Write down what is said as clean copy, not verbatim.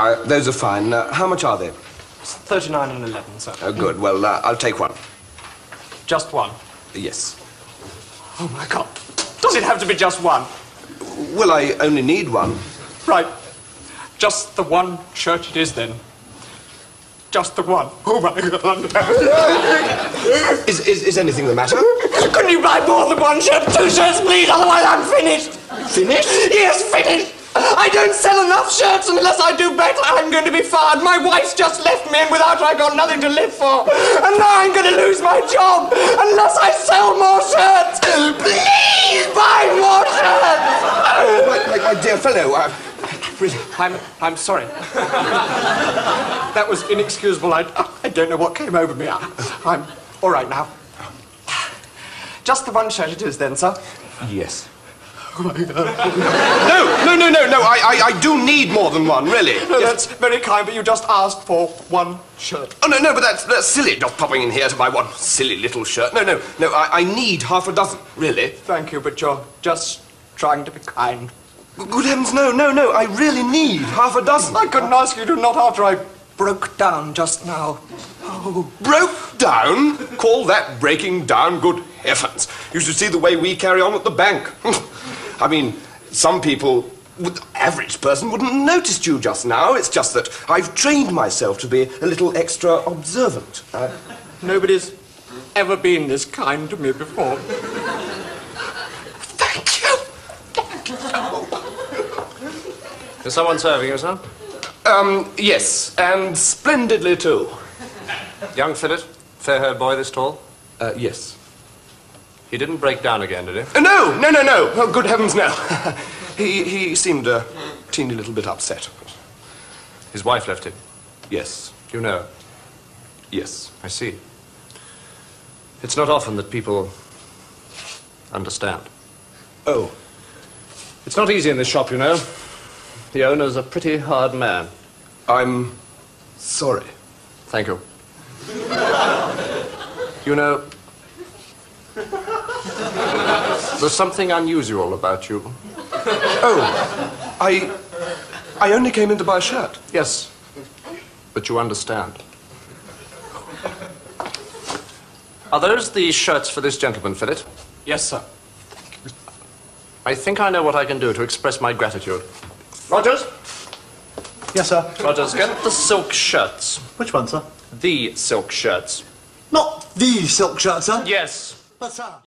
those are fine. How much are they? 39 and 11, sir. Oh, good. Well, I'll take one. Just one? Yes. Oh, my God. Does it have to be just one? Well, I only need one. Right. Just the one shirt it is, then. Just the one. Oh, my God. Is anything the matter? Couldn't you buy more than one shirt? 2 shirts, please, otherwise I'm finished. Finished? Yes, finished. I don't sell enough shirts, and unless I do better, I'm going to be fired. My wife's just left me, and without her, I've got nothing to live for. And now I'm going to lose my job unless I sell more shirts. Please buy more shirts. My dear fellow, really... I'm sorry. That was inexcusable. I don't know what came over me. I'm all right now. Just the one shirt it is, then, sir? Yes. Oh, my God. No, I do need more than one, really. No, that's very kind, but you just asked for one shirt. Oh, no, but that's silly, not popping in here to buy one silly little shirt. No, I need half a dozen, really. Thank you, but you're just trying to be kind. Good heavens, no, I really need half a dozen. I couldn't ask you to not after I broke down just now. Oh. Broke down? Call that breaking down? Good heavens. You should see the way we carry on at the bank. I mean, some people, the average person, wouldn't have noticed you just now. It's just that I've trained myself to be a little extra observant. Nobody's ever been this kind to me before. Thank you. Is someone serving you, sir? Yes, and splendidly too. Young Philip, fair-haired boy this tall? Yes. He didn't break down again, did he? No. Oh, good heavens, no. He seemed a teeny little bit upset. His wife left him? Yes. You know? Yes. I see. It's not often that people understand. Oh. It's not easy in this shop, you know. The owner's a pretty hard man. I'm sorry. Thank you. You know, there's something unusual about you. Oh, I only came in to buy a shirt. Yes, but you understand. Are those the shirts for this gentleman, Philip? Yes, sir. I think I know what I can do to express my gratitude. Rogers? Yes, sir. Rogers, get the silk shirts. Which one, sir? The silk shirts. Not the silk shirt, sir. Yes. But, sir...